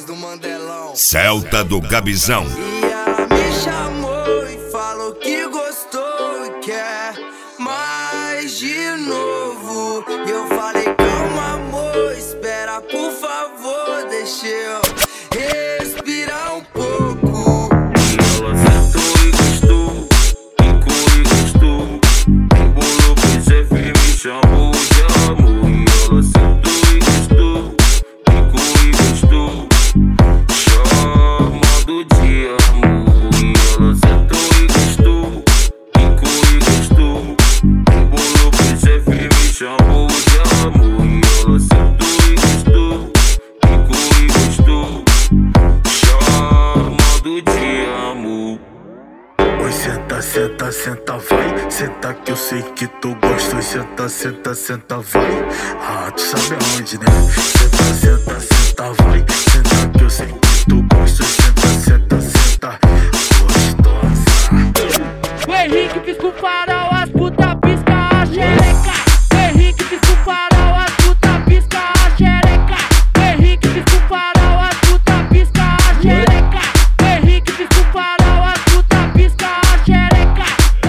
Dias do Mandelão. Celta do Gabizão. E ela me chamou e falou que gostou e quer mais de novo. E eu falei, calma amor, espera por favor, deixa eu respirar um pouco. Ela sentou e gostou, ficou e gostou, embolou pro chefe e me chamou de amor. E ela sentou e gostou, ficou e gostou, chamando de amor. E ela sentou e gostou, ficou e gostou, embolou pro chefe e me chamou de amor. E ela sentou e gostou, ficou e gostou, chamando de amor. Oi, senta, senta, senta, vai. Senta que eu sei que tu gosta. Oi, senta, senta, senta, vai. Ah, tu sabe aonde, né? Senta, senta, senta, vai. Senta que eu sei que tu gosta. Oi, senta, senta, senta, gostosa. O Henrique pisca o farol, as puta pisca a xereca. O Henrique pisca o farol, as puta pisca a xereca. O Henrique pisca o farol, as puta pisca a xereca. O Henrique pisca o farol, as puta pisca a xereca.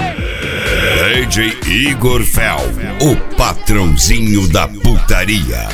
DJ Igor Fel, o patrãozinho da putaria.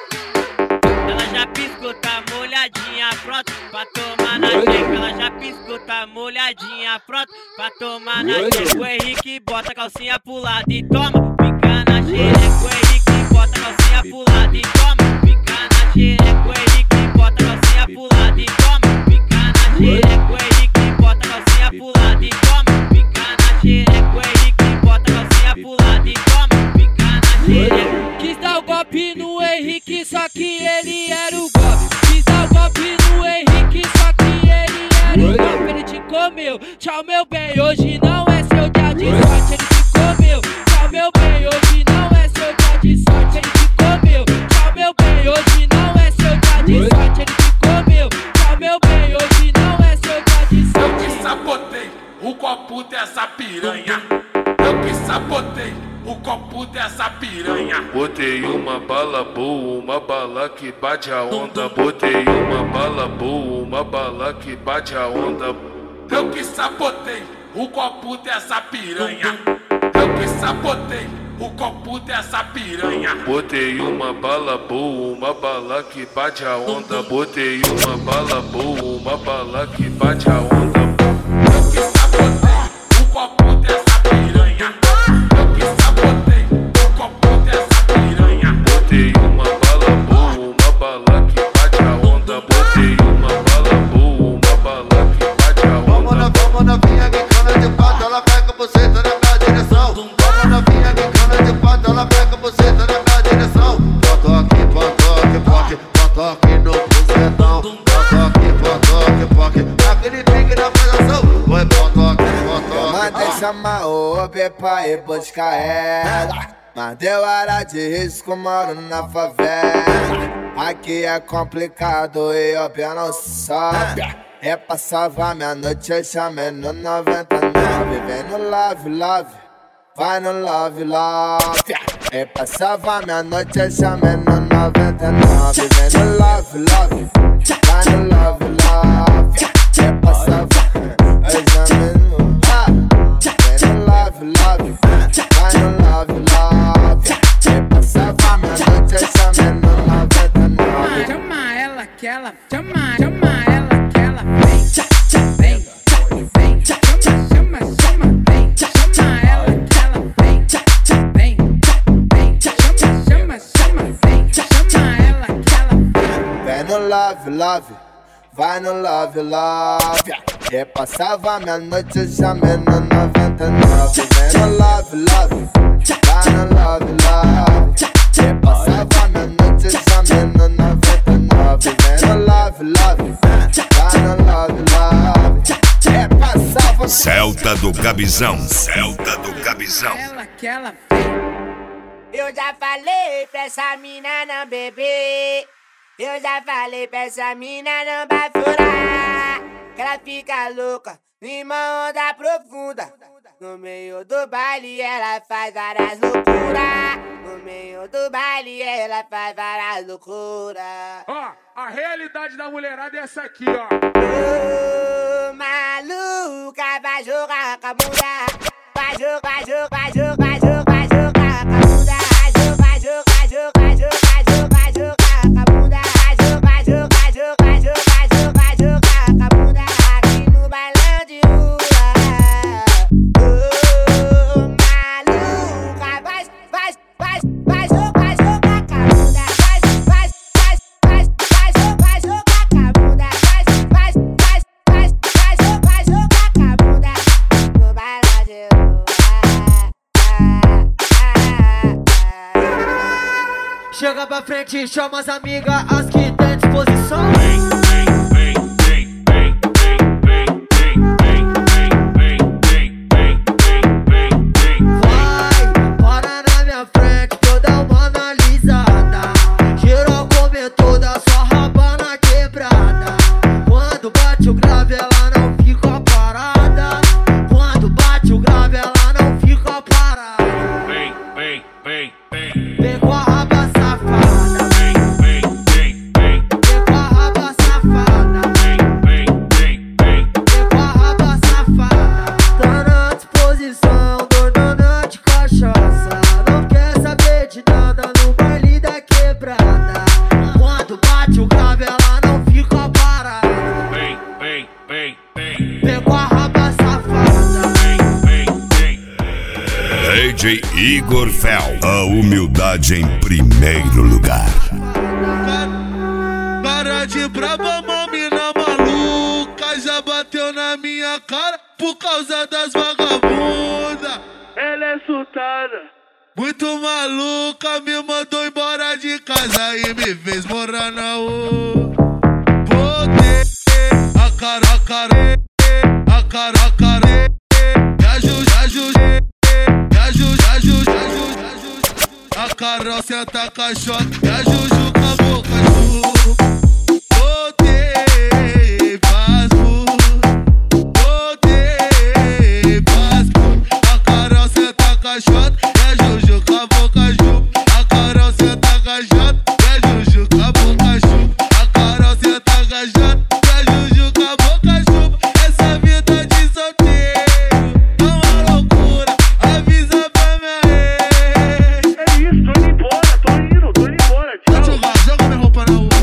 Ela já piscou, tá molhadinha, pronto pra tomar na jeca. Ela já piscou, tá molhadinha, pronto pra tomar na jeca. O Henrique bota a calcinha pro lado e toma, pica na xereca. O Henrique bota a calcinha pro lado e toma, pica na xereca. O Henrique bota a calcinha pro lado e toma, pica na xereca. O Henrique bota a calcinha pro lado e toma, pica na xereca. O Henrique bota a calcinha pro lado e toma, pica na xereca. Quis dar o golpe no Henrique, só que ele era o golpe. Quis dar o golpe no Henrique, só que ele era o golpe. Ele te comeu, tchau meu bem, hoje não é seu dia de sorte. Ele te comeu, tchau meu bem, hoje não é seu dia de sorte. Ele te comeu, tchau meu bem, hoje não é seu dia de sorte. Ele te comeu, tchau meu bem, hoje não é seu dia de sorte. Eu que sabotei o copo dessa piranha. Eu que sabotei o copo dessa piranha. Botei uma bala boa, uma bala que bate a onda. Botei uma bala boa, uma bala que bate a onda. Eu que sabotei o copo dessa piranha. Eu que sabotei o copo dessa piranha. Botei uma bala boa, uma bala que bate a onda. Botei uma bala boa, uma bala que bate a onda. Eu que sabotei o copo dessa piranha. Eu que sabotei o copo dessa piranha. Botei uma bala boa, uma bala que bate a onda. Botei uma bala boa, uma bala que bate a onda. Vamos novinha que cana de pato, ela pega você tá na minha direção. Vamos novinha que cana de pato, ela pega você tá na minha direção. Potoque, potoque, poque, potoque no bucetão. Potoque, potoque, poque, aquele pique na posição. Oi, potoque, potoque. Mandei chamar o Uber pra ir buscar ela, mas deu hora de risco, moro na favela. Aqui é complicado e o pé não sobe. É passava minha noite, eu chamei no 99. Vem no love, love, vai no love, love. É passava minha noite, eu chamei no 99. Vem no love, love, vai no love, love. É passava, eu chamei no vem no love, love, vai no love, love. É passava minha noite, eu chamei no 99. Chama ela que ela, chama ela que ela vem, vem, vem, chama ela que ela vem, vem, vem, chama ela que ela vem. Vem no love, love, vai no love, love. E passava minha noite, eu chamei no 99. Vem no love, love, vai no love, love. E passava minha noite, eu chamei no 99. Vem no love, love, vai no love, love. E passava Celta do Gabizão, Celta do Gabizão. Ela que ela vem. Eu já falei pra essa mina não beber. Eu já falei pra essa mina não bafurar. Que ela fica louca em uma onda profunda. No meio do baile ela faz várias loucuras. No meio do baile ela faz várias loucuras. Ó, a realidade da mulherada é essa aqui, ó. Ô, maluca, vai jogar com a mulher. Vai jogar, vai jogar, vai jogar, vai jogar, vai jogar com a mulher. Vai jogar, vai jogar, vai jogar, vai jogar, vai jogar com a mulher. Vai jogar, vai jogar, vai jogar, vai jogar, vai jogar, vai jogar com a mulher. Aqui no bailão de rua. Ô, maluca, vai jogar, jogar com a mulher. Vai jogar, jogar com a mulher. Vai jogar, jogar com a mulher. No bailão de rua. Chega pra frente, chama as amigas, as que tem disposição. Vai, para na minha frente que eu dar uma analisada. Geral come toda sua rabana quebrada. Quando bate o grave ela não fica parada. Quando bate o grave ela não fica parada. Vem com a raba safada. Vem com a raba safada. Vem com a raba safada. Tá na disposição, dona de cachaça. Não quer saber de nada no baile da quebrada. Quando bate o grave ela não fica parada. Vem com a raba safada. DJ Igor Fel, a humildade em primeiro lugar. Cara de braba, mina maluca, já bateu na minha cara por causa das vagabundas. Ela é surtada, muito maluca, me mandou embora de casa e me fez morar na rua. Botei a cara, a cara, a cara, a cara, a Carol senta a caixota e a Juju acabou com a Ju. Botei paspo, a Carol senta a caixota e a Juju acabou com a Ju. A Carol senta a caixota e a Juju acabou com a Ju. A Carol senta a caixota e a Juju acabou com a Ju. Essa vida de solteiro é uma loucura, avisa pra minha rei. É isso, tô indo embora, tô indo embora, tchau. Joga minha roupa na rua.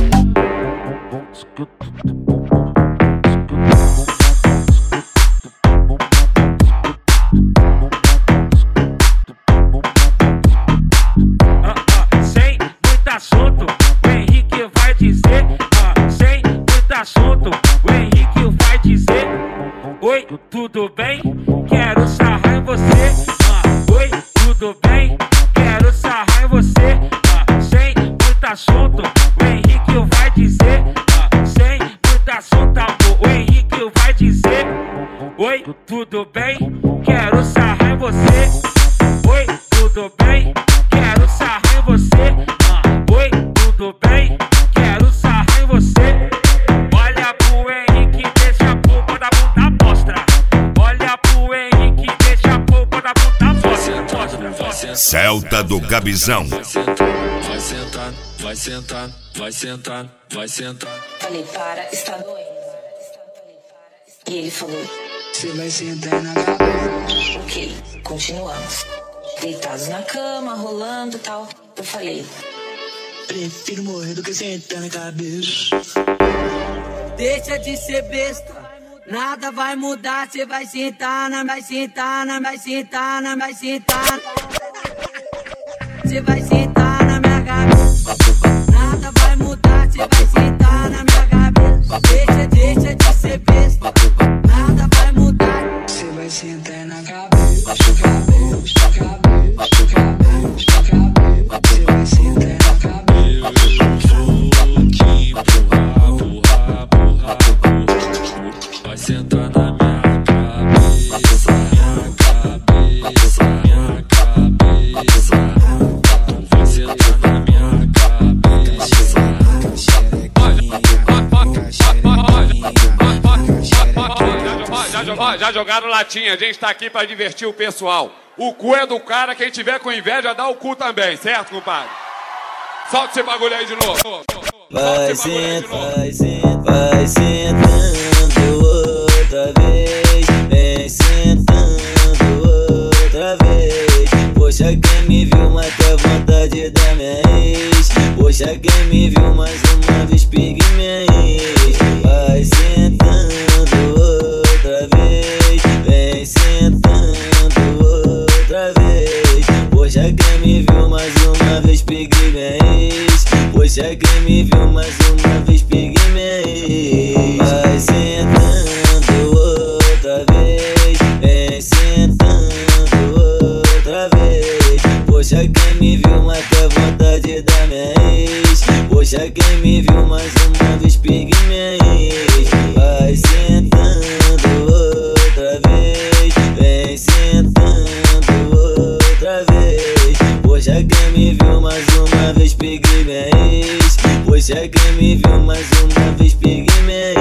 Sem muito assunto, o Henrique vai dizer. Sem muito assunto, o Henrique vai dizer. Oi, tudo bem? Quero sarrar em você. Oi, tudo bem? Quero sarrar em você. Sem muito assunto, o Henrique vai dizer. Sem muito assunto, amor, o Henrique vai dizer. Oi, tudo bem? Quero sarrar em você. Oi, tudo bem? Quero sarrar em você. Oi, tudo bem? Quero sarrar em você. Olha pro Henrique, deixa a polpa da bunda mostra. Olha pro Henrique, deixa a polpa da bunda mostra. Celta do Gabizão. Vai sentar, vai sentar, vai sentar, vai sentar. Falei, para, está doendo. E ele falou, você vai sentar na cabeça. Ok, continuamos. Deitados na cama, rolando e tal. Eu falei, prefiro morrer do que sentar na cabeça. Deixa de ser besta, nada vai mudar. Cê vai sentar, vai sentar, vai sentar, vai sentar. Cê vai sentar na minha cabeça. Nada vai mudar, cê vai sentar na minha cabeça. Deixa de ser besta, nada vai mudar. Cê vai sentar na cabeça, cabeça, cabeça, cabeça, cabeça. Cê vai sentar na cabeça. Eu vou te empurrar, burra, burra, burra. Vai sentar na minha cabeça, minha cabeça, minha cabeça. Ó, já jogaram latinha, a gente tá aqui pra divertir o pessoal. O cu é do cara, quem tiver com inveja dá o cu também, certo, compadre? Solta esse bagulho aí de novo. Vai sentando, vai sentando outra vez. Vem sentando outra vez. Poxa, quem me viu mata a vontade da minha ex. Poxa, quem me viu mais uma vez pegue minha ex. Vai sentando outra vez. Vem sentando outra vez. Poxa, quem me viu mais uma vez pegue minha ex. Poxa, quem me viu mais uma vez pegue minha ex. Vai sentando outra vez. Vem sentando outra vez. Poxa, quem me viu mata a vontade da minha ex. Poxa, quem me viu mais uma vez pegue minha ex. Vai sentando outra vez. Vem sentando outra vez. Poxa, quem me viu mais uma vez pegue minha ex. Poxa, quem me viu mais uma vez pegue minha ex.